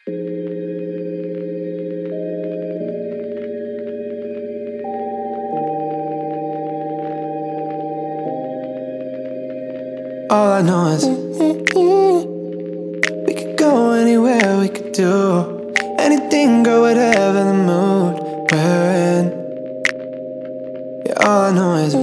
All I know is we could go anywhere, we could do anything, girl, whatever the mood we're in. Yeah, all I know is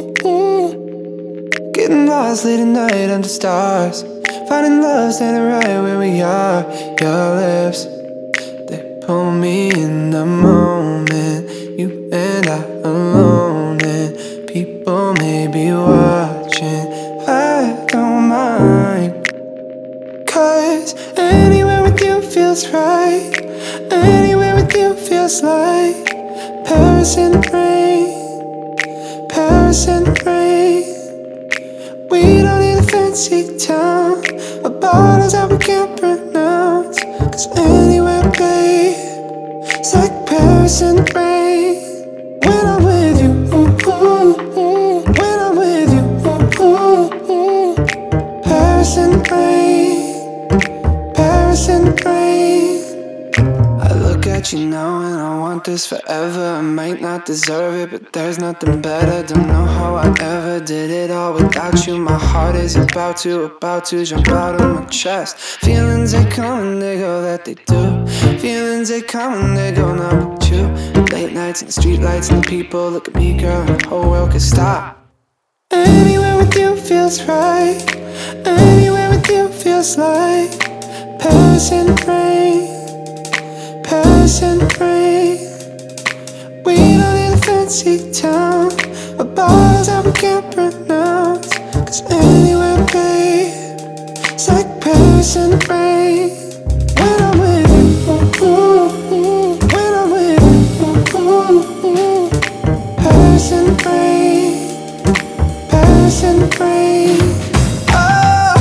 getting lost late at night under stars, finding love standing right where we are. Your lips, they pull me in the moment, you and I alone, and people may be watching. I don't mind, 'cause anywhere with you feels right. Anywhere with you feels like Paris in the rain, Paris in the rain. We don't need a fancy town or bottles that we can't pronounce, 'cause anywhere, babe, it's like Paris in the rain. When I'm with you, ooh, ooh, ooh. When I'm with you, ooh, ooh, ooh. Paris in the rain, Paris in the rain. I look at you now and I want this forever. I might not deserve it, but there's nothing better. Don't know how I ever did it all without you. My heart is about to jump out of my chest. Feelings they come and they go, that they do. Feelings they come and they go, not with you. Late nights and the street lights and the people. Look at me, girl, and the whole world could stop. Anywhere with you feels right. Anywhere with you feels like Paris in the rain, Paris in the rain. We don't need a fancy town or bottles that we can't pronounce, 'cause anywhere, babe, it's like Paris in the rain. When I'm with you, ooh, ooh, ooh. When I'm with you, ooh, ooh, ooh. Paris in the rain, Paris in the rain. Oh.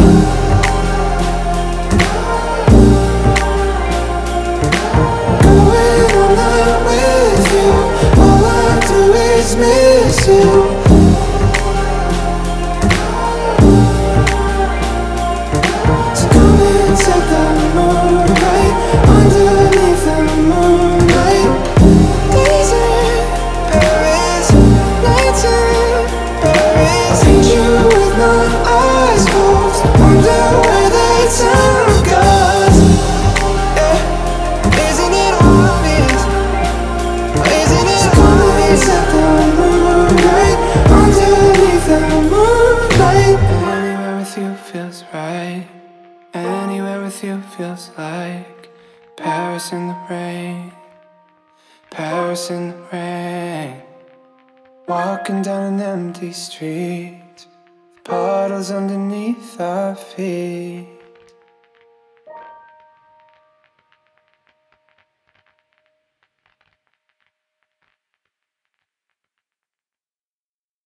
Going all night with you, all I do is miss you. So come and set the moonlight underneath the moonlight. Days in Paris, nights in Paris. Paint you with my eyes closed, wonder where the time goes. Yeah, isn't it obvious? Isn't it obvious that the moonlight underneath the moonlight? Anywhere with you feels right. Anywhere with you feels like Paris in the rain, Paris in the rain. Walking down an empty street, puddles underneath our feet.